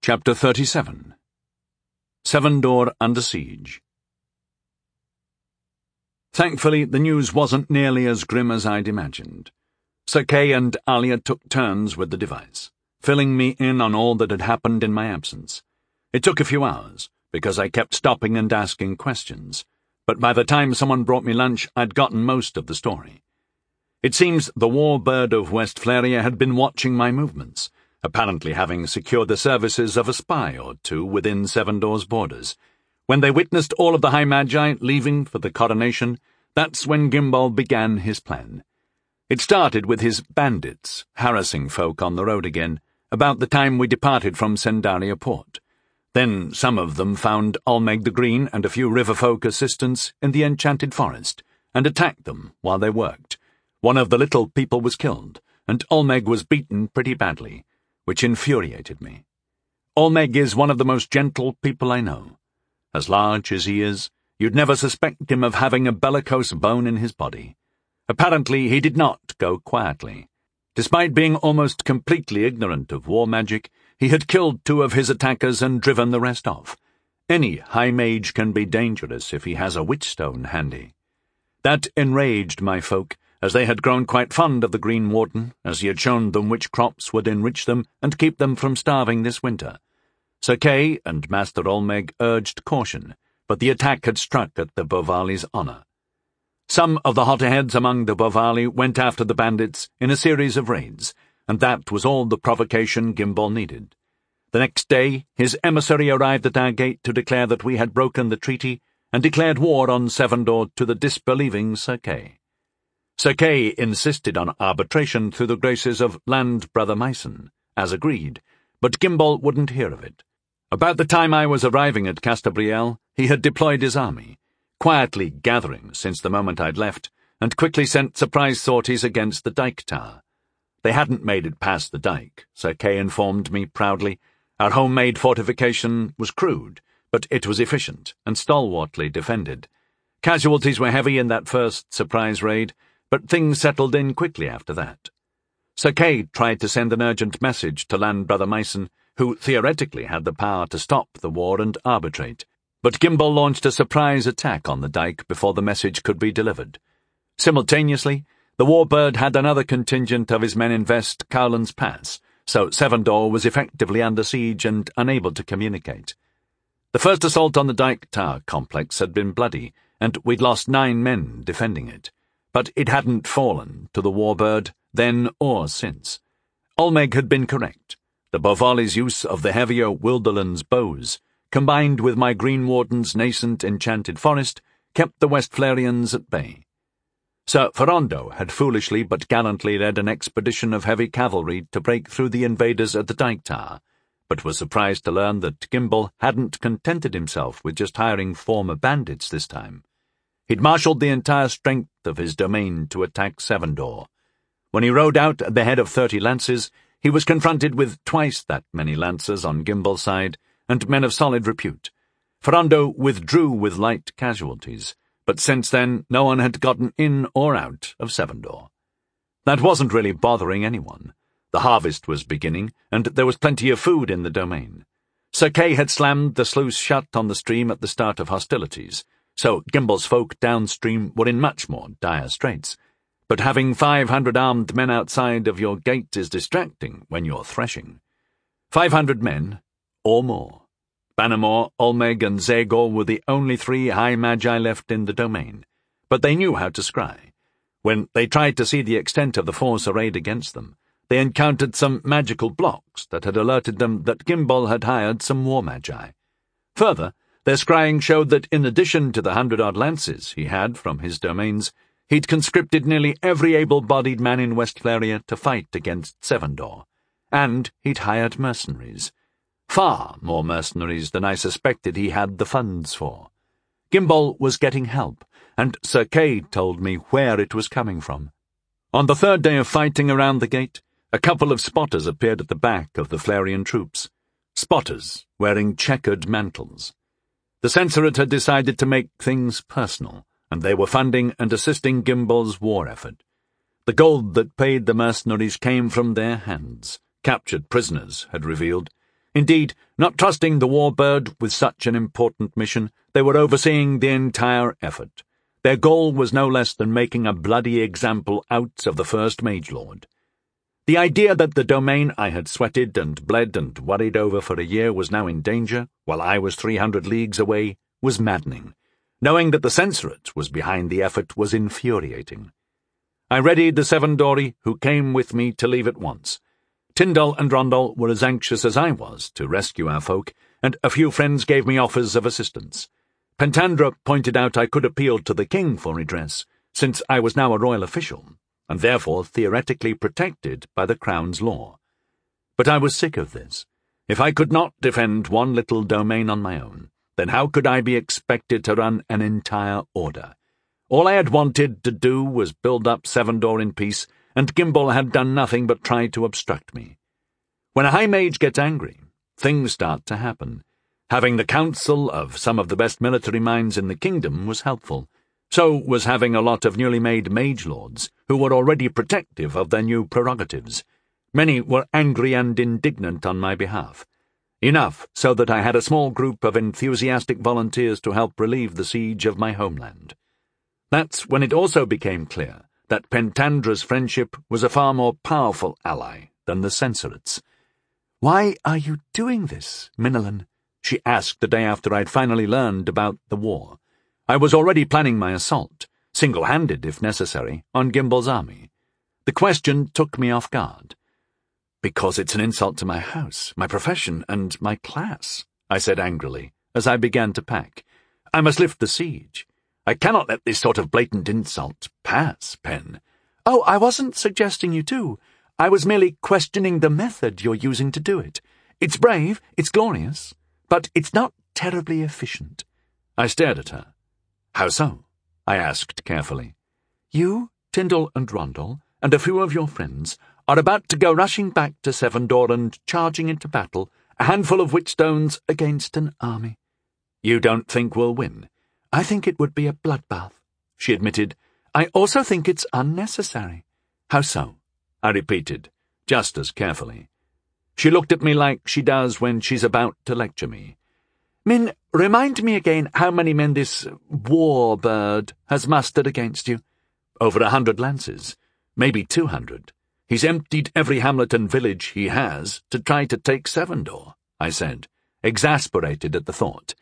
Chapter 37. Sevendor under siege. Thankfully, the news wasn't nearly as grim as I'd imagined. Sir Kay and Alia took turns with the device, filling me in on all that had happened in my absence. It took a few hours, because I kept stopping and asking questions, but by the time someone brought me lunch, I'd gotten most of the story. It seems the warbird of West Flaria had been watching my movements, apparently having secured the services of a spy or two within Sevendor's borders. When they witnessed all of the High Magi leaving for the coronation, that's when Gimbal began his plan. It started with his bandits harassing folk on the road again, about the time we departed from Sendaria port. Then some of them found Olmeg the Green and a few riverfolk assistants in the Enchanted Forest, and attacked them while they worked. One of the little people was killed, and Olmeg was beaten pretty badly, which infuriated me. Olmeg is one of the most gentle people I know. As large as he is, you'd never suspect him of having a bellicose bone in his body. Apparently he did not go quietly. Despite being almost completely ignorant of war magic, he had killed 2 of his attackers and driven the rest off. Any high mage can be dangerous if he has a witchstone handy. That enraged my folk, as they had grown quite fond of the Green Warden, as he had shown them which crops would enrich them and keep them from starving this winter. Sir Kay and Master Olmeg urged caution, but the attack had struck at the Bovali's honour. Some of the hotterheads among the Bovali went after the bandits in a series of raids, and that was all the provocation Gimbal needed. The next day, his emissary arrived at our gate to declare that we had broken the treaty and declared war on Sevendor to the disbelieving Sir Kay. Sir Kay insisted on arbitration through the graces of Land Brother Myson, as agreed, but Gimbal wouldn't hear of it. About the time I was arriving at Castabriel, he had deployed his army, quietly gathering since the moment I'd left, and quickly sent surprise sorties against the Dyke Tower. They hadn't made it past the dike, Sir Kay informed me proudly. Our homemade fortification was crude, but it was efficient and stalwartly defended. Casualties were heavy in that first surprise raid, but things settled in quickly after that. Sir Kay tried to send an urgent message to Land Brother Myson, who theoretically had the power to stop the war and arbitrate, but Gimbal launched a surprise attack on the dike before the message could be delivered. Simultaneously, the warbird had another contingent of his men invest Cowlan's Pass, so Sevendor was effectively under siege and unable to communicate. The first assault on the Dyke Tower complex had been bloody, and we'd lost 9 men defending it. But it hadn't fallen to the warbird, then or since. Olmeg had been correct. The Bovali's use of the heavier Wilderland's bows, combined with my Green Warden's nascent Enchanted Forest, kept the West Flarians at bay. Sir Ferrando had foolishly but gallantly led an expedition of heavy cavalry to break through the invaders at the Dyke Tower, but was surprised to learn that Gimbal hadn't contented himself with just hiring former bandits this time. He'd marshalled the entire strength of his domain to attack Sevendor. When he rode out at the head of 30 lances, he was confronted with twice that many lancers on Gimbal's side, and men of solid repute. Ferrando withdrew with light casualties, but since then no one had gotten in or out of Sevendor. That wasn't really bothering anyone. The harvest was beginning, and there was plenty of food in the domain. Sir Kay had slammed the sluice shut on the stream at the start of hostilities, so Gimbal's folk downstream were in much more dire straits. But having 500 armed men outside of your gate is distracting when you're threshing. 500 men, or more. Bannermore, Olmeg, and Zagor were the only 3 High Magi left in the domain, but they knew how to scry. When they tried to see the extent of the force arrayed against them, they encountered some magical blocks that had alerted them that Gimbal had hired some war magi. Further, their scrying showed that in addition to the 100-odd lances he had from his domains, he'd conscripted nearly every able-bodied man in West Flaria to fight against Sevendor, and he'd hired mercenaries. Far more mercenaries than I suspected he had the funds for. Gimbal was getting help, and Sir Kay told me where it was coming from. On the 3rd day of fighting around the gate, a couple of spotters appeared at the back of the Flarian troops. Spotters wearing checkered mantles. The censorate had decided to make things personal, and they were funding and assisting Gimbal's war effort. The gold that paid the mercenaries came from their hands, captured prisoners had revealed. Indeed, not trusting the warbird with such an important mission, they were overseeing the entire effort. Their goal was no less than making a bloody example out of the first Magelord. The idea that the domain I had sweated and bled and worried over for a year was now in danger, while I was 300 leagues away, was maddening. Knowing that the Censorate was behind the effort was infuriating. I readied the Seven Dory, who came with me to leave at once. Tyndall and Rondell were as anxious as I was to rescue our folk, and a few friends gave me offers of assistance. Pentandra pointed out I could appeal to the king for redress, since I was now a royal official, and therefore theoretically protected by the Crown's law. But I was sick of this. If I could not defend one little domain on my own, then how could I be expected to run an entire order? All I had wanted to do was build up Sevendor in peace, and Gimbal had done nothing but try to obstruct me. When a high mage gets angry, things start to happen. Having the counsel of some of the best military minds in the kingdom was helpful. So was having a lot of newly made mage lords, who were already protective of their new prerogatives. Many were angry and indignant on my behalf. Enough so that I had a small group of enthusiastic volunteers to help relieve the siege of my homeland. That's when it also became clear that Pentandra's friendship was a far more powerful ally than the Censorate's. "Why are you doing this, Minilin?" she asked the day after I'd finally learned about the war. I was already planning my assault, single-handed if necessary, on Gimbal's army. The question took me off guard. "Because it's an insult to my house, my profession, and my class," I said angrily, as I began to pack. "I must lift the siege. I cannot let this sort of blatant insult pass, Pen." "Oh, I wasn't suggesting you do. I was merely questioning the method you're using to do it. It's brave, it's glorious, but it's not terribly efficient." I stared at her. "How so?" I asked carefully. "You, Tyndall and Rondell, and a few of your friends are about to go rushing back to Sevendor and charging into battle, a handful of witchstones against an army. You don't think we'll win?" "I think it would be a bloodbath," she admitted. "I also think it's unnecessary." "How so?" I repeated, just as carefully. She looked at me like she does when she's about to lecture me. "Min, remind me again how many men this warbird has mustered against you." "Over 100 lances, maybe 200. He's emptied every hamlet and village he has to try to take Sevendor," I said, exasperated at the thought.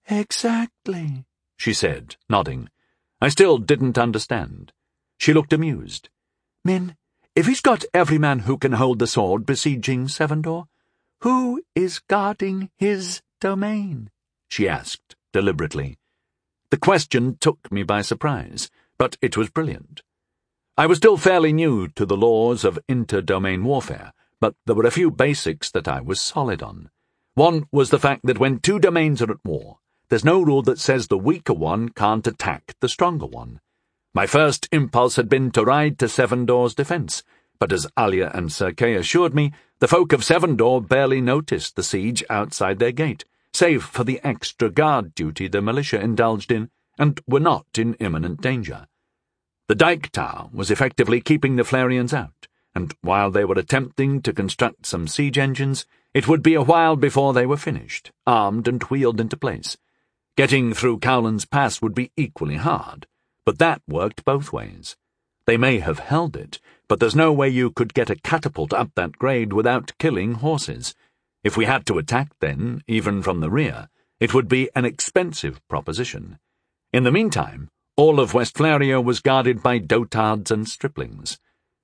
"Exactly," she said, nodding. I still didn't understand. She looked amused. "Min, if he's got every man who can hold the sword besieging Sevendor, who is guarding his domain?" she asked, deliberately. The question took me by surprise, but it was brilliant. I was still fairly new to the laws of inter-domain warfare, but there were a few basics that I was solid on. One was the fact that when two domains are at war, there's no rule that says the weaker one can't attack the stronger one. My first impulse had been to ride to Sevendor's defence, but as Alia and Sir Kay assured me, the folk of Sevendor barely noticed the siege outside their gate, save for the extra guard duty the militia indulged in, and were not in imminent danger. The Dyke Tower was effectively keeping the Flarians out, and while they were attempting to construct some siege engines, it would be a while before they were finished, armed and wheeled into place. Getting through Cowlan's Pass would be equally hard, but that worked both ways. They may have held it, but there's no way you could get a catapult up that grade without killing horses. If we had to attack then, even from the rear, it would be an expensive proposition. In the meantime, all of West Flaria was guarded by dotards and striplings.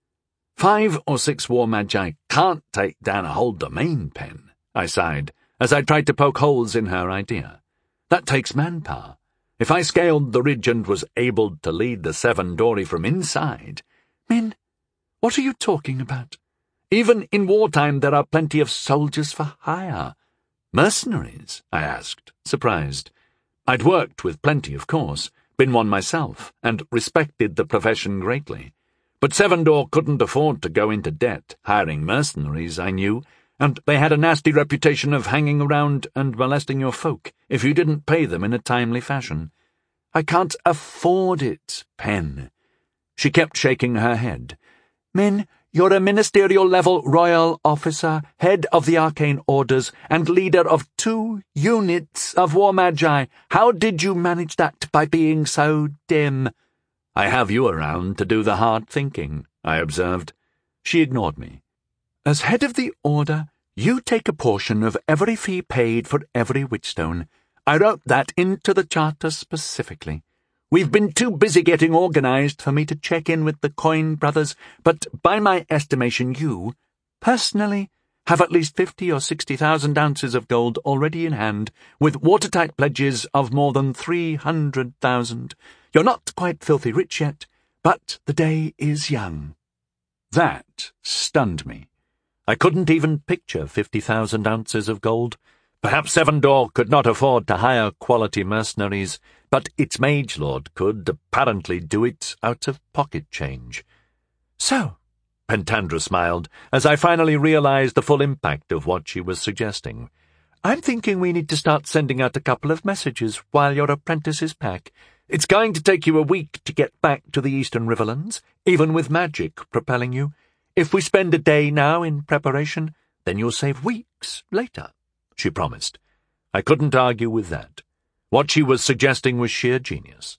5 or 6 war magi can't take down a whole domain, Pen, I sighed, as I tried to poke holes in her idea. That takes manpower. If I scaled the ridge and was able to lead the Seven Dory from inside— Min, what are you talking about? Even in wartime there are plenty of soldiers for hire. Mercenaries? I asked, surprised. I'd worked with plenty, of course, been one myself, and respected the profession greatly. But Sevendor couldn't afford to go into debt hiring mercenaries, I knew, and they had a nasty reputation of hanging around and molesting your folk if you didn't pay them in a timely fashion. I can't afford it, Pen. She kept shaking her head. Min, You're a ministerial-level royal officer, head of the arcane orders, and leader of 2 units of war magi. How did you manage that by being so dim?" "I have you around to do the hard thinking," I observed. She ignored me. "As head of the order, you take a portion of every fee paid for every witchstone. I wrote that into the charter specifically. We've been too busy getting organized for me to check in with the Coin Brothers, but by my estimation you, personally, have at least 50 or 60,000 ounces of gold already in hand, with watertight pledges of more than 300,000. You're not quite filthy rich yet, but the day is young." That stunned me. I couldn't even picture 50,000 ounces of gold. Perhaps Sevendor could not afford to hire quality mercenaries, but its mage lord could apparently do it out of pocket change. "So," Pentandra smiled, as I finally realized the full impact of what she was suggesting, "I'm thinking we need to start sending out a couple of messages while your apprentices pack. It's going to take you a week to get back to the Eastern Riverlands, even with magic propelling you. If we spend a day now in preparation, then you'll save weeks later," she promised. I couldn't argue with that. What she was suggesting was sheer genius.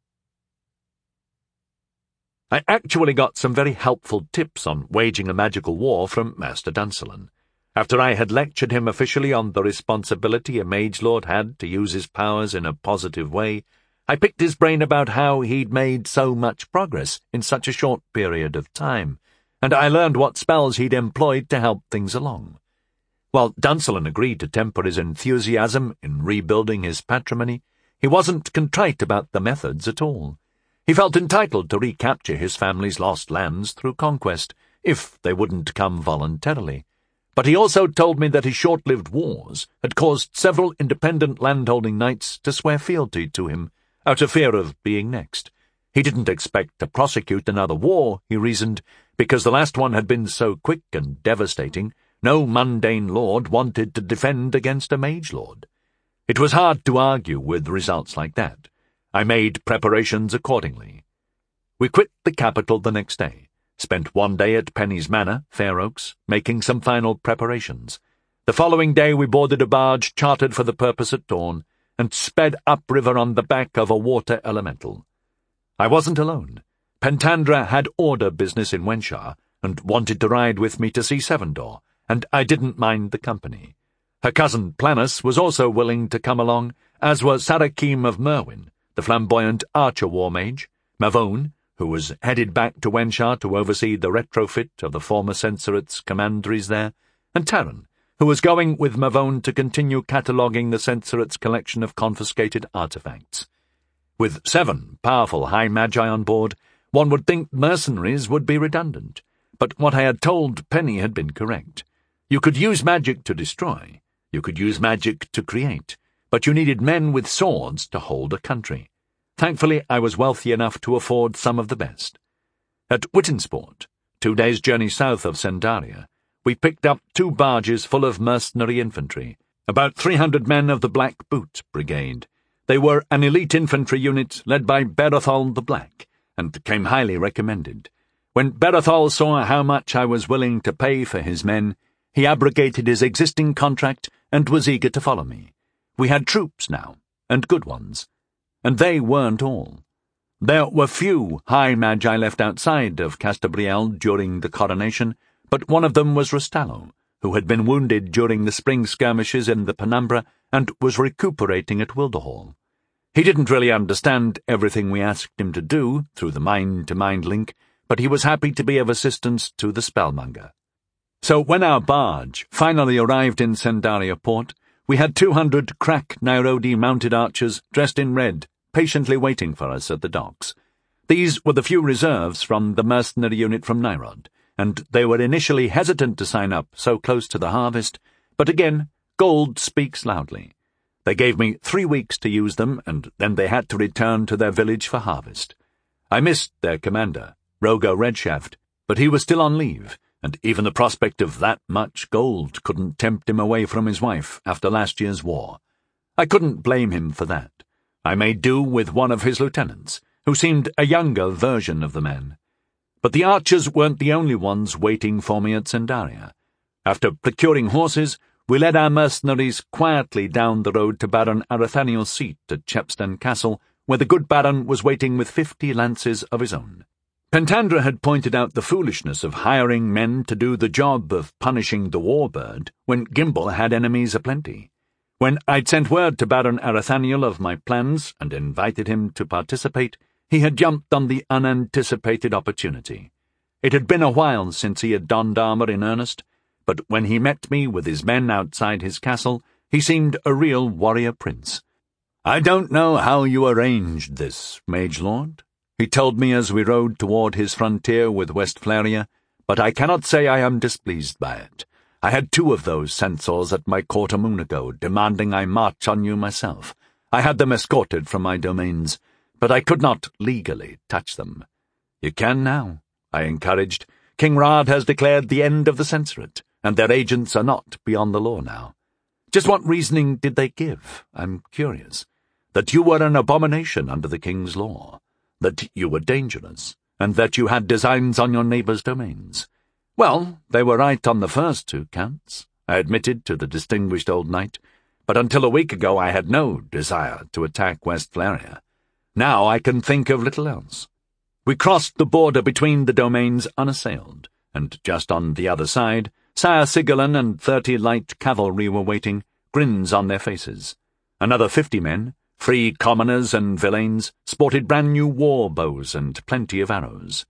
I actually got some very helpful tips on waging a magical war from Master Duncelin. After I had lectured him officially on the responsibility a mage lord had to use his powers in a positive way, I picked his brain about how he'd made so much progress in such a short period of time, and I learned what spells he'd employed to help things along. While Duncelin agreed to temper his enthusiasm in rebuilding his patrimony, he wasn't contrite about the methods at all. He felt entitled to recapture his family's lost lands through conquest, if they wouldn't come voluntarily. But he also told me that his short-lived wars had caused several independent landholding knights to swear fealty to him, out of fear of being next. He didn't expect to prosecute another war, he reasoned, because the last one had been so quick and devastating, no mundane lord wanted to defend against a mage lord. It was hard to argue with results like that. I made preparations accordingly. We quit the capital the next day, spent one day at Penny's Manor, Fair Oaks, making some final preparations. The following day we boarded a barge chartered for the purpose at dawn, and sped upriver on the back of a water elemental. I wasn't alone. Pentandra had order business in Wenshar, and wanted to ride with me to see Sevendor, and I didn't mind the company. Her cousin Planus was also willing to come along, as was Sarakim of Merwyn, the flamboyant archer war mage, Mavone, who was headed back to Wenshar to oversee the retrofit of the former Censorate's commanderies there, and Taran, who was going with Mavone to continue cataloguing the Censorate's collection of confiscated artifacts. With 7 powerful high magi on board, one would think mercenaries would be redundant, but what I had told Penny had been correct. You could use magic to destroy, you could use magic to create, but you needed men with swords to hold a country. Thankfully, I was wealthy enough to afford some of the best. At Wittensport, 2 days' journey south of Sendaria, we picked up 2 barges full of mercenary infantry, about 300 men of the Black Boot Brigade. They were an elite infantry unit led by Barathol the Black, and came highly recommended. When Barathol saw how much I was willing to pay for his men, he abrogated his existing contract and was eager to follow me. We had troops now, and good ones. And they weren't all. There were few high magi left outside of Castabriel during the coronation, but one of them was Rostallo, who had been wounded during the spring skirmishes in the Penumbra and was recuperating at Wilderhall. He didn't really understand everything we asked him to do through the mind-to-mind link, but he was happy to be of assistance to the spellmonger. So when our barge finally arrived in Sendaria port, we had 200 crack Nairobi mounted archers dressed in red, patiently waiting for us at the docks. These were the few reserves from the mercenary unit from Nyrod, and they were initially hesitant to sign up so close to the harvest, but again, gold speaks loudly. They gave me 3 weeks to use them, and then they had to return to their village for harvest. I missed their commander, Rogo Redshaft, but he was still on leave, and even the prospect of that much gold couldn't tempt him away from his wife after last year's war. I couldn't blame him for that. I made do with one of his lieutenants, who seemed a younger version of the man. But the archers weren't the only ones waiting for me at Sendaria. After procuring horses, we led our mercenaries quietly down the road to Baron Arathaniel's seat at Chepstow Castle, where the good Baron was waiting with 50 lances of his own. Pentandra had pointed out the foolishness of hiring men to do the job of punishing the warbird when Gimble had enemies aplenty. When I'd sent word to Baron Arathaniel of my plans and invited him to participate, he had jumped on the unanticipated opportunity. It had been a while since he had donned armour in earnest, but when he met me with his men outside his castle, he seemed a real warrior prince. "I don't know how you arranged this, mage lord," he told me as we rode toward his frontier with Westphalia, "but I cannot say I am displeased by it. I had 2 of those censors at my court a moon ago, demanding I march on you myself. I had them escorted from my domains, but I could not legally touch them." "You can now," I encouraged. "King Rad has declared the end of the censorate, and their agents are not beyond the law now." "Just what reasoning did they give? I'm curious." "That you were an abomination under the king's law, that you were dangerous, and that you had designs on your neighbours' domains." "Well, they were right on the first 2 counts," I admitted to the distinguished old knight, "but until a week ago I had no desire to attack Westphalia. Now I can think of little else." We crossed the border between the domains unassailed, and just on the other side, Sire Sigelin and 30 light cavalry were waiting, grins on their faces. Another 50 men, free commoners and villeins, sported brand-new war bows and plenty of arrows.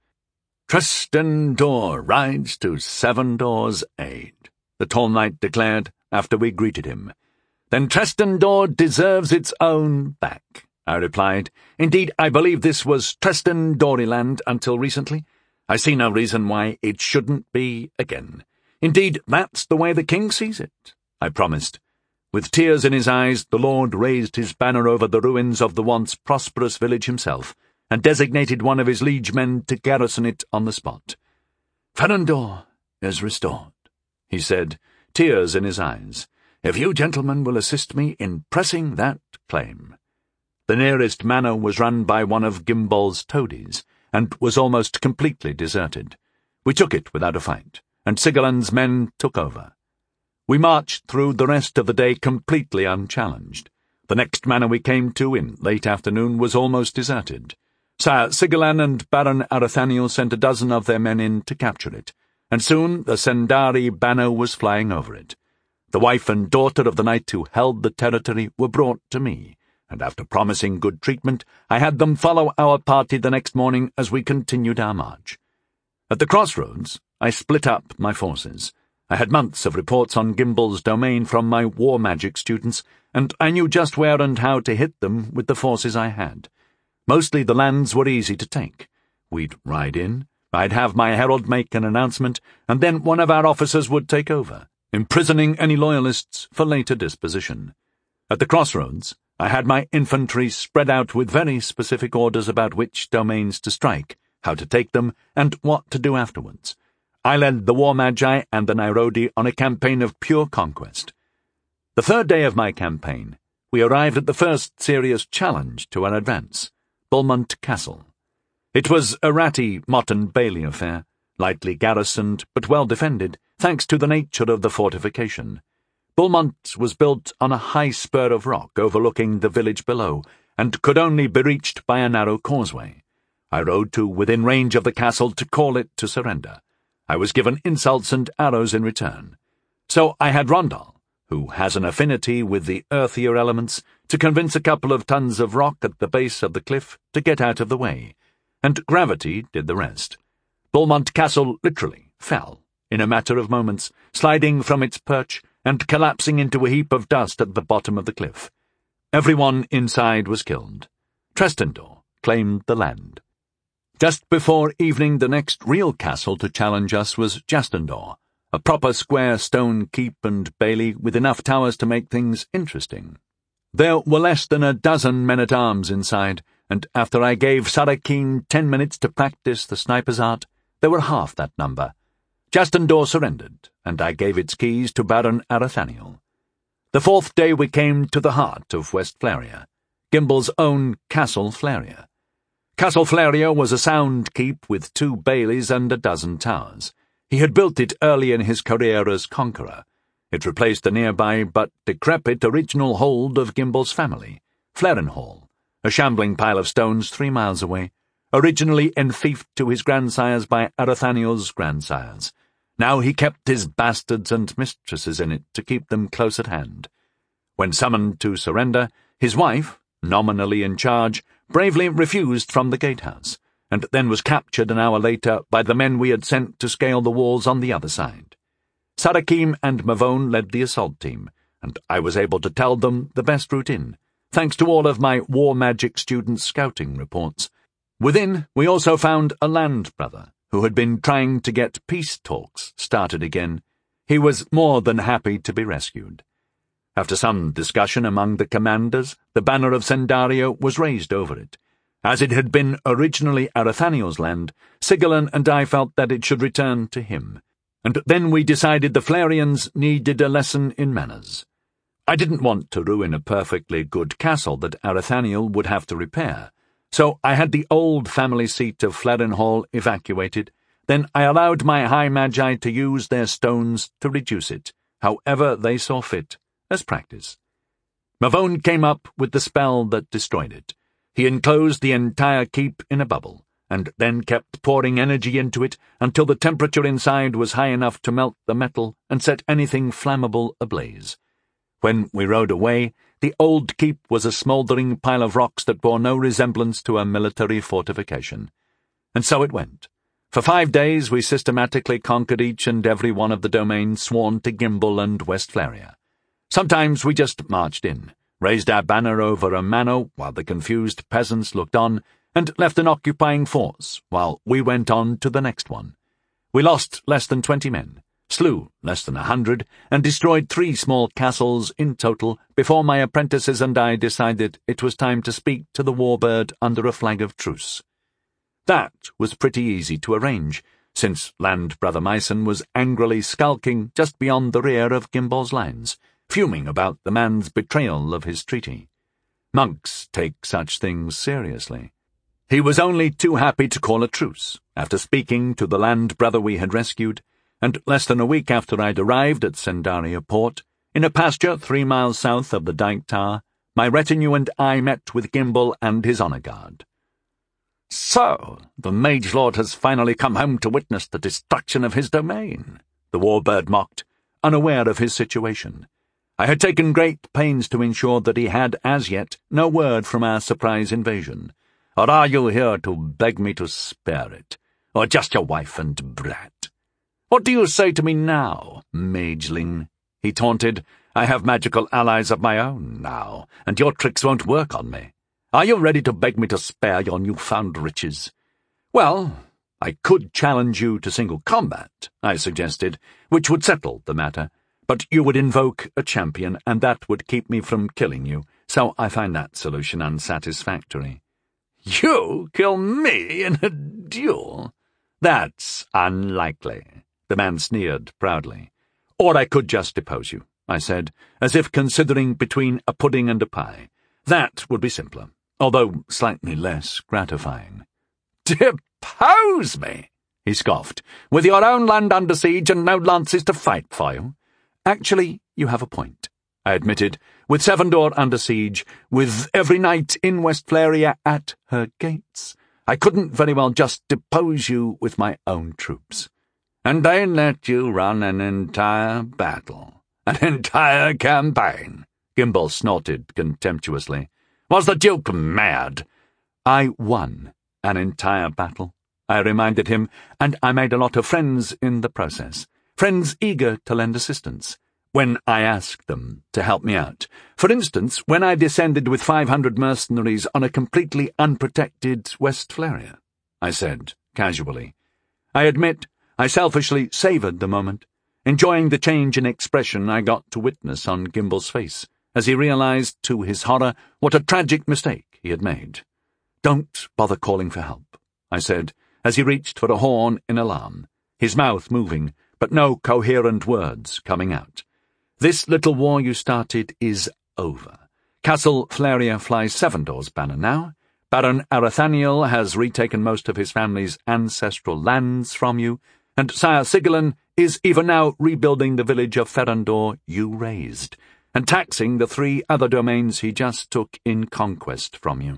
"Tristan d'Or rides to Sevendor's aid," the tall knight declared after we greeted him. "Then Tristan d'Or deserves its own back," I replied. "Indeed, I believe this was Tristan d'Oriland until recently. I see no reason why it shouldn't be again. Indeed, that's the way the king sees it," I promised. With tears in his eyes, the lord raised his banner over the ruins of the once prosperous village himself, and designated one of his liegemen to garrison it on the spot. "Ferendor is restored," he said, tears in his eyes. "If you gentlemen will assist me in pressing that claim." The nearest manor was run by one of Gimble's toadies, and was almost completely deserted. We took it without a fight, and Sigelin's men took over. We marched through the rest of the day completely unchallenged. The next manor we came to in late afternoon was almost deserted. Sire Sigelin and Baron Arathaniel sent a dozen of their men in to capture it, and soon the Sendari banner was flying over it. The wife and daughter of the knight who held the territory were brought to me, and after promising good treatment, I had them follow our party the next morning as we continued our march. At the crossroads, I split up my forces. I had months of reports on Gimble's domain from my war magic students, and I knew just where and how to hit them with the forces I had. Mostly the lands were easy to take. We'd ride in, I'd have my herald make an announcement, and then one of our officers would take over, imprisoning any loyalists for later disposition. At the crossroads, I had my infantry spread out with very specific orders about which domains to strike, how to take them, and what to do afterwards. I led the War Magi and the Nairodi on a campaign of pure conquest. The 3rd day of my campaign, we arrived at the first serious challenge to our advance, Beaumont Castle. It was a ratty Motte and Bailey affair, lightly garrisoned but well defended, thanks to the nature of the fortification. Beaumont was built on a high spur of rock overlooking the village below, and could only be reached by a narrow causeway. I rode to within range of the castle to call it to surrender. I was given insults and arrows in return. So I had Rondal, who has an affinity with the earthier elements, to convince a couple of tons of rock at the base of the cliff to get out of the way, and gravity did the rest. Beaumont Castle literally fell, in a matter of moments, sliding from its perch and collapsing into a heap of dust at the bottom of the cliff. Everyone inside was killed. Tristan d'Or claimed the land. Just before evening, the next real castle to challenge us was Jastendor, a proper square stone keep and bailey with enough towers to make things interesting. There were less than a dozen men-at-arms inside, and after I gave Sarakin 10 minutes to practice the sniper's art, there were half that number. Jastendor surrendered, and I gave its keys to Baron Arathaniel. The 4th day we came to the heart of Westphalia, Gimble's own Castle Flaria. Castle Flaria was a sound keep with 2 baileys and a dozen towers. He had built it early in his career as conqueror. It replaced the nearby but decrepit original hold of Gimbal's family, Flarenhall, a shambling pile of stones 3 miles away, originally enfiefed to his grandsires by Arathaniel's grandsires. Now he kept his bastards and mistresses in it to keep them close at hand. When summoned to surrender, his wife, nominally in charge, bravely refused from the gatehouse, and then was captured an hour later by the men we had sent to scale the walls on the other side. Sarakim and Mavone led the assault team, and I was able to tell them the best route in, thanks to all of my war magic students' scouting reports. Within, we also found a land brother who had been trying to get peace talks started again. He was more than happy to be rescued. After some discussion among the commanders, the banner of Sendario was raised over it. As it had been originally Arathaniel's land, Sigalin and I felt that it should return to him, and then we decided the Flarians needed a lesson in manners. I didn't want to ruin a perfectly good castle that Arathaniel would have to repair, so I had the old family seat of Flarenhall evacuated. Then I allowed my high magi to use their stones to reduce it, however they saw fit, as practice. Mavone came up with the spell that destroyed it. He enclosed the entire keep in a bubble, and then kept pouring energy into it until the temperature inside was high enough to melt the metal and set anything flammable ablaze. When we rode away, the old keep was a smouldering pile of rocks that bore no resemblance to a military fortification. And so it went. For 5 days we systematically conquered each and every one of the domains sworn to Gimbal and West Flaria. Sometimes we just marched in, raised our banner over a manor while the confused peasants looked on, and left an occupying force while we went on to the next one. We lost less than 20 men, slew less than 100, and destroyed 3 small castles in total before my apprentices and I decided it was time to speak to the warbird under a flag of truce. That was pretty easy to arrange, since Land Brother Myson was angrily skulking just beyond the rear of Gimbal's lines, fuming about the man's betrayal of his treaty. Monks take such things seriously. He was only too happy to call a truce, after speaking to the land brother we had rescued, and less than a week after I'd arrived at Sendaria port, in a pasture 3 miles south of the Dyke Tower, my retinue and I met with Gimbal and his honour guard. "So, the Mage Lord has finally come home to witness the destruction of his domain," the warbird mocked, unaware of his situation. I had taken great pains to ensure that he had, as yet, no word from our surprise invasion. "Or are you here to beg me to spare it? Or just your wife and brat? What do you say to me now, mageling?" he taunted. "I have magical allies of my own now, and your tricks won't work on me. Are you ready to beg me to spare your newfound riches?" "Well, I could challenge you to single combat," I suggested, "which would settle the matter. But you would invoke a champion, and that would keep me from killing you, so I find that solution unsatisfactory." "You kill me in a duel? That's unlikely," the man sneered proudly. "Or I could just depose you," I said, as if considering between a pudding and a pie. "That would be simpler, although slightly less gratifying." "Depose me?" he scoffed. "With your own land under siege and no lances to fight for you?" "Actually, you have a point," I admitted. "With Sevendor under siege, with every knight in West Flaria at her gates, I couldn't very well just depose you with my own troops." "And they let you run an entire battle, an entire campaign?" Gimbal snorted contemptuously. "Was the Duke mad?" "I won an entire battle," I reminded him, "and I made a lot of friends in the process. Friends eager to lend assistance when I asked them to help me out. For instance, when I descended with 500 mercenaries on a completely unprotected West Flaria," I said casually. I admit I selfishly savoured the moment, enjoying the change in expression I got to witness on Gimbal's face, as he realized, to his horror, what a tragic mistake he had made. "Don't bother calling for help," I said, as he reached for a horn in alarm, his mouth moving, but no coherent words coming out. "This little war you started is over. Castle Flaria flies Sevendor's banner now, Baron Arathaniel has retaken most of his family's ancestral lands from you, and Sire Sigilin is even now rebuilding the village of Ferrandor you razed, and taxing the 3 other domains he just took in conquest from you."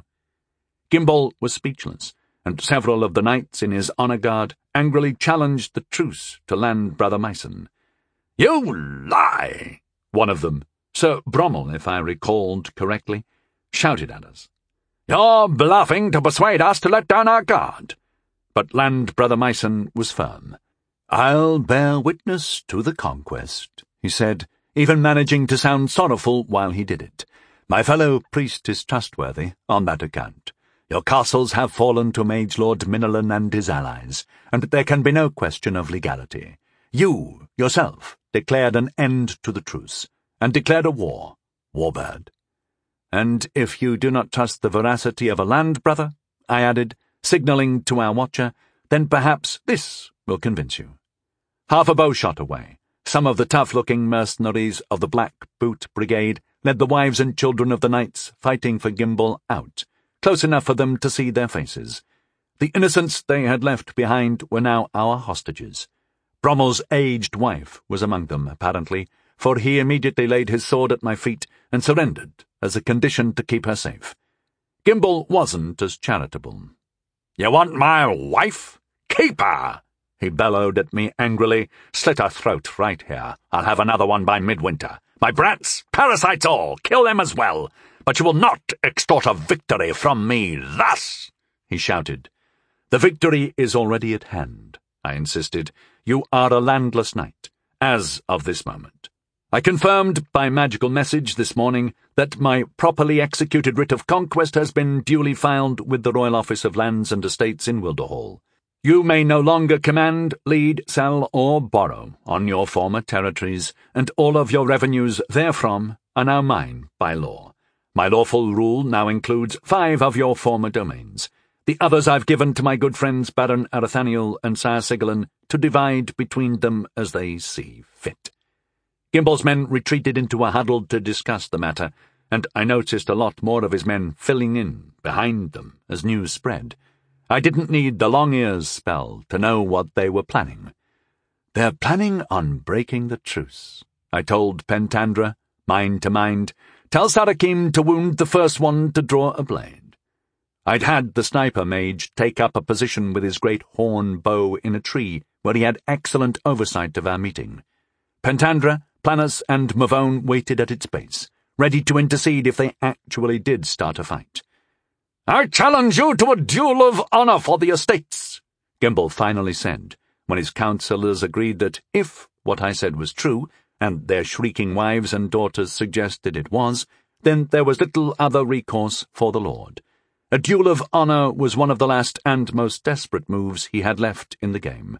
Gimbal was speechless, and several of the knights in his honour guard angrily challenged the truce to land Brother Mason. "You lie!" one of them, Sir Brommel, if I recalled correctly, shouted at us. "You're bluffing to persuade us to let down our guard." But land Brother Mason was firm. "I'll bear witness to the conquest," he said, even managing to sound sorrowful while he did it. "My fellow priest is trustworthy on that account. Your castles have fallen to Mage Lord Minolin and his allies, and there can be no question of legality. You, yourself, declared an end to the truce, and declared a war, Warbird. And if you do not trust the veracity of a land brother," I added, signalling to our watcher, "then perhaps this will convince you." Half a bowshot away, some of the tough-looking mercenaries of the Black Boot Brigade led the wives and children of the knights fighting for Gimbal out, close enough for them to see their faces. The innocents they had left behind were now our hostages. Brommel's aged wife was among them, apparently, for he immediately laid his sword at my feet and surrendered as a condition to keep her safe. Gimbal wasn't as charitable. "You want my wife? Keep her!" he bellowed at me angrily. "Slit her throat right here. I'll have another one by midwinter. My brats, parasites all, kill them as well. But you will not extort a victory from me thus!" he shouted. "The victory is already at hand," I insisted. "You are a landless knight, as of this moment. I confirmed by magical message this morning that my properly executed writ of conquest has been duly filed with the Royal Office of Lands and Estates in Wilderhall. You may no longer command, lead, sell, or borrow on your former territories, and all of your revenues therefrom are now mine by law. My lawful rule now includes 5 of your former domains. The others I've given to my good friends Baron Arathaniel and Sire Sigilin to divide between them as they see fit." Gimbal's men retreated into a huddle to discuss the matter, and I noticed a lot more of his men filling in behind them as news spread. I didn't need the long ears spell to know what they were planning. "They're planning on breaking the truce," I told Pentandra, mind to mind. "Tell Sarakim to wound the first one to draw a blade." I'd had the sniper mage take up a position with his great horn bow in a tree where he had excellent oversight of our meeting. Pentandra, Planus, and Mavone waited at its base, ready to intercede if they actually did start a fight. "I challenge you to a duel of honour for the estates," Gimbal finally said, when his counsellors agreed that if what I said was true, and their shrieking wives and daughters suggested it was, then there was little other recourse for the Lord. A duel of honour was one of the last and most desperate moves he had left in the game.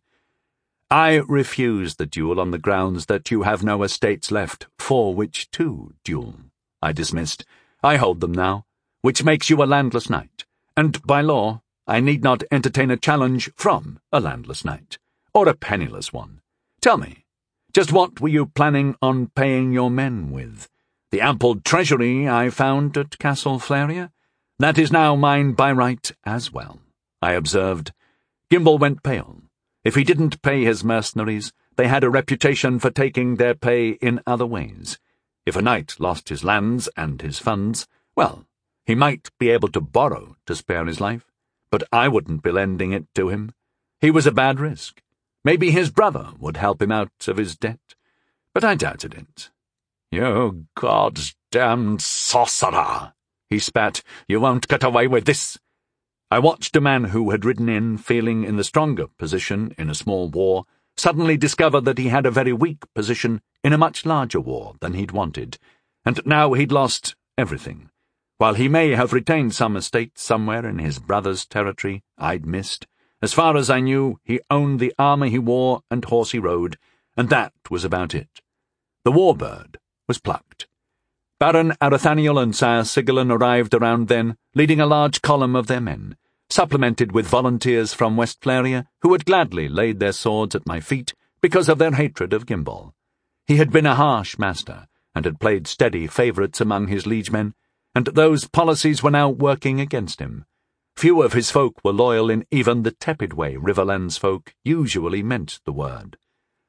"I refuse the duel on the grounds that you have no estates left for which to duel," I dismissed. "I hold them now, which makes you a landless knight, and by law I need not entertain a challenge from a landless knight, or a penniless one. Tell me, just what were you planning on paying your men with? The ample treasury I found at Castle Flaria? That is now mine by right as well," I observed. Gimbal went pale. If he didn't pay his mercenaries, they had a reputation for taking their pay in other ways. If a knight lost his lands and his funds, well, he might be able to borrow to spare his life, but I wouldn't be lending it to him. He was a bad risk. Maybe his brother would help him out of his debt, but I doubted it. "You goddamned sorcerer," he spat. "You won't get away with this." I watched a man who had ridden in, feeling in the stronger position in a small war, suddenly discover that he had a very weak position in a much larger war than he'd wanted, and now he'd lost everything. While he may have retained some estate somewhere in his brother's territory I'd missed, as far as I knew he owned the armour he wore and horse he rode, and that was about it. The Warbird was plucked. Baron Arathaniel and Sire Sigilin arrived around then, leading a large column of their men, supplemented with volunteers from West Flaria who had gladly laid their swords at my feet because of their hatred of Gimbal. He had been a harsh master, and had played steady favourites among his liegemen, and those policies were now working against him. Few of his folk were loyal in even the tepid way Riverlands folk usually meant the word.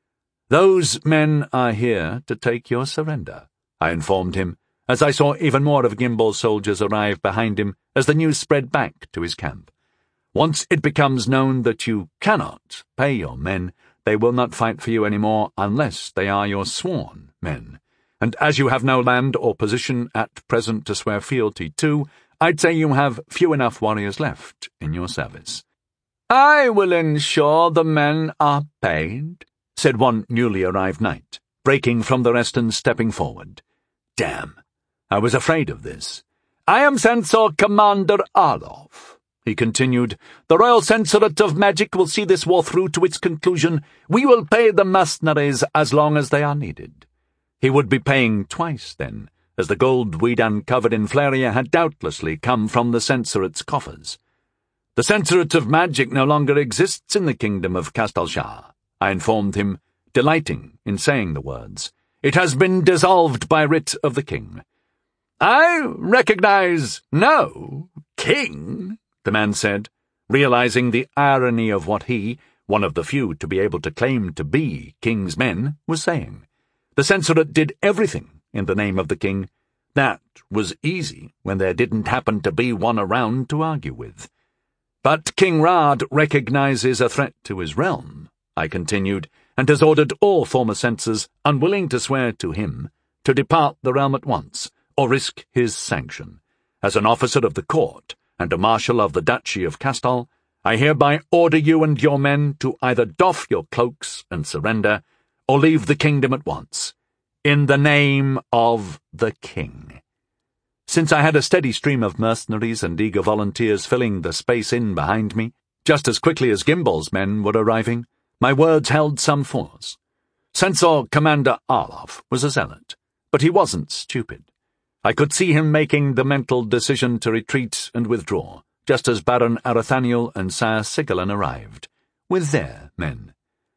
"Those men are here to take your surrender," I informed him, as I saw even more of Gimbal's soldiers arrive behind him as the news spread back to his camp. "Once it becomes known that you cannot pay your men, they will not fight for you anymore unless they are your sworn men. And as you have no land or position at present to swear fealty to, I'd say you have few enough warriors left in your service." "I will ensure the men are paid," said one newly arrived knight, breaking from the rest and stepping forward. Damn, I was afraid of this. "I am Censor Commander Arlof," he continued. "The Royal Censorate of Magic will see this war through to its conclusion. We will pay the mercenaries as long as they are needed." He would be paying twice, then, as the gold we'd uncovered in Flaria had doubtlessly come from the Censorate's coffers. "The Censorate of Magic no longer exists in the kingdom of Castelshah," I informed him, delighting in saying the words. "It has been dissolved by writ of the king." "I recognize no king," the man said, realizing the irony of what he, one of the few to be able to claim to be king's men, was saying. The Censorate did everything in the name of the king. That was easy when there didn't happen to be one around to argue with. "But King Rad recognizes a threat to his realm," I continued, "and has ordered all former censors, unwilling to swear to him, to depart the realm at once, or risk his sanction. As an officer of the court, and a marshal of the Duchy of Castal, I hereby order you and your men to either doff your cloaks and surrender, or leave the kingdom at once, in the name of the king." Since I had a steady stream of mercenaries and eager volunteers filling the space in behind me, just as quickly as Gimbal's men were arriving, my words held some force. Censor Commander Arlof was a zealot, but he wasn't stupid. I could see him making the mental decision to retreat and withdraw, just as Baron Arathaniel and Sire Sigilin arrived, with their men.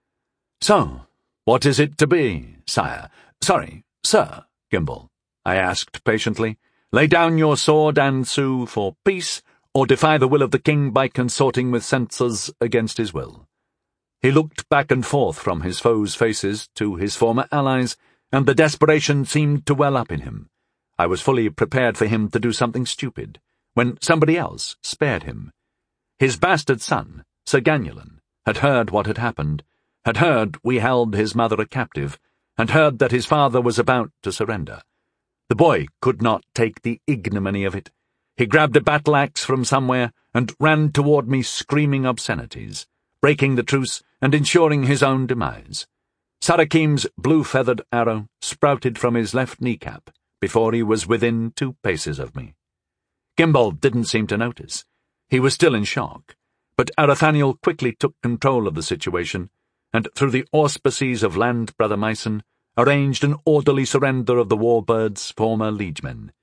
"So, what is it to be, sire? Sorry, sir, Gimbal," I asked patiently. "Lay down your sword and sue for peace, or defy the will of the king by consorting with censors against his will?" He looked back and forth from his foes' faces to his former allies, and the desperation seemed to well up in him. I was fully prepared for him to do something stupid, when somebody else spared him. His bastard son, Sir Ganulin, had heard what had happened, had heard we held his mother a captive, and heard that his father was about to surrender. The boy could not take the ignominy of it. He grabbed a battle-axe from somewhere and ran toward me screaming obscenities, breaking the truce and ensuring his own demise. Sarakim's blue-feathered arrow sprouted from his left kneecap before he was within 2 paces of me. Gimbal didn't seem to notice. He was still in shock, but Arathaniel quickly took control of the situation, and through the auspices of Land Brother Myson, arranged an orderly surrender of the Warbird's former liegemen.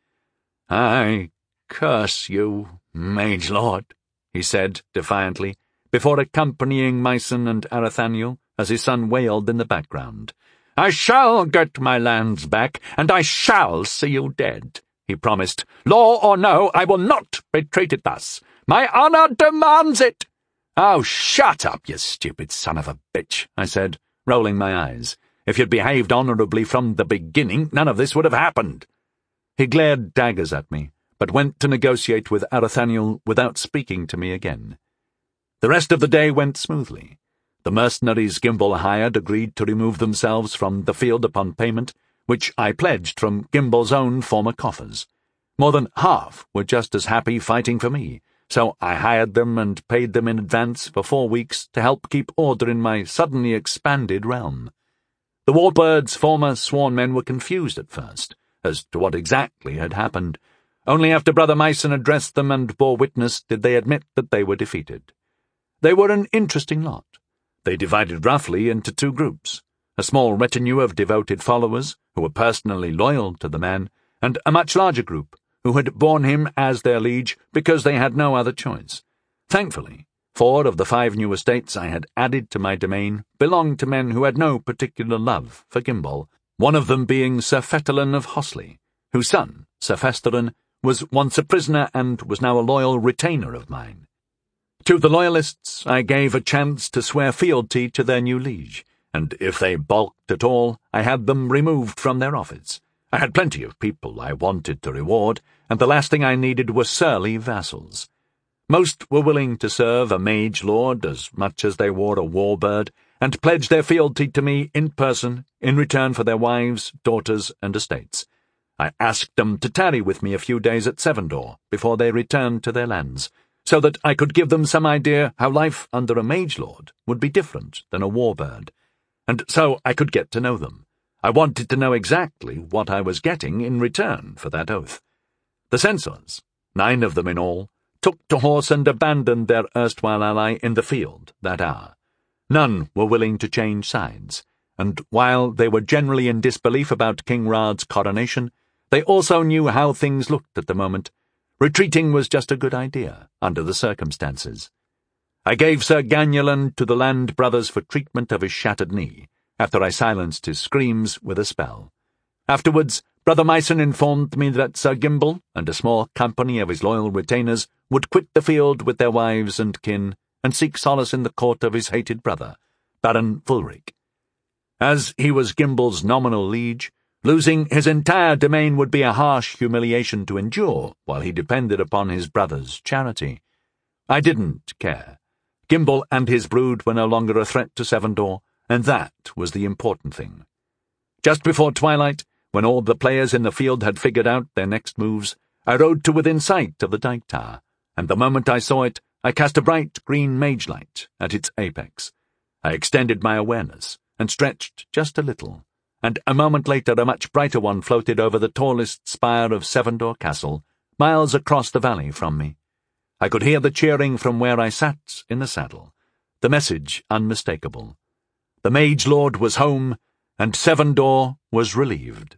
"I curse you, mage lord," he said defiantly, before accompanying Myson and Arathaniel as his son wailed in the background. "I shall get my lands back, and I shall see you dead," he promised. "Law or no, I will not be treated thus. My honor demands it." "Oh, shut up, you stupid son of a bitch," I said, rolling my eyes. "If you'd behaved honorably from the beginning, none of this would have happened." He glared daggers at me, but went to negotiate with Arathaniel without speaking to me again. The rest of the day went smoothly. The mercenaries Gimbal hired agreed to remove themselves from the field upon payment, which I pledged from Gimbal's own former coffers. More than half were just as happy fighting for me, so I hired them and paid them in advance for 4 weeks to help keep order in my suddenly expanded realm. The Warbird's former sworn men were confused at first as to what exactly had happened. Only after Brother Myson addressed them and bore witness did they admit that they were defeated. They were an interesting lot. They divided roughly into 2 groups, a small retinue of devoted followers who were personally loyal to the man, and a much larger group who had borne him as their liege because they had no other choice. Thankfully, 4 of the 5 new estates I had added to my domain belonged to men who had no particular love for Gimbal, one of them being Sir Fetterlin of Hosley, whose son, Sir Festerin, was once a prisoner and was now a loyal retainer of mine. To the Loyalists I gave a chance to swear fealty to their new liege, and if they balked at all, I had them removed from their office. I had plenty of people I wanted to reward, and the last thing I needed were surly vassals. Most were willing to serve a mage lord as much as they wore a warbird, and pledge their fealty to me in person in return for their wives, daughters, and estates. I asked them to tarry with me a few days at Sevendor before they returned to their lands, so that I could give them some idea how life under a mage lord would be different than a warbird, and so I could get to know them. I wanted to know exactly what I was getting in return for that oath. The censors, 9 of them in all, took to horse and abandoned their erstwhile ally in the field that hour. None were willing to change sides, and while they were generally in disbelief about King Rahd's coronation, they also knew how things looked at the moment. Retreating was just a good idea, under the circumstances. I gave Sir Ganyelan to the Land Brothers for treatment of his shattered knee, after I silenced his screams with a spell. Afterwards, Brother Myson informed me that Sir Gimbal and a small company of his loyal retainers would quit the field with their wives and kin and seek solace in the court of his hated brother, Baron Fulric. As he was Gimbal's nominal liege, losing his entire domain would be a harsh humiliation to endure while he depended upon his brother's charity. I didn't care. Gimbal and his brood were no longer a threat to Sevendor, and that was the important thing. Just before twilight, when all the players in the field had figured out their next moves, I rode to within sight of the dike tower, and the moment I saw it, I cast a bright green mage light at its apex. I extended my awareness and stretched just a little, and a moment later a much brighter one floated over the tallest spire of Sevendor Castle, miles across the valley from me. I could hear the cheering from where I sat in the saddle, the message unmistakable. The Mage Lord was home, and Sevendor was relieved.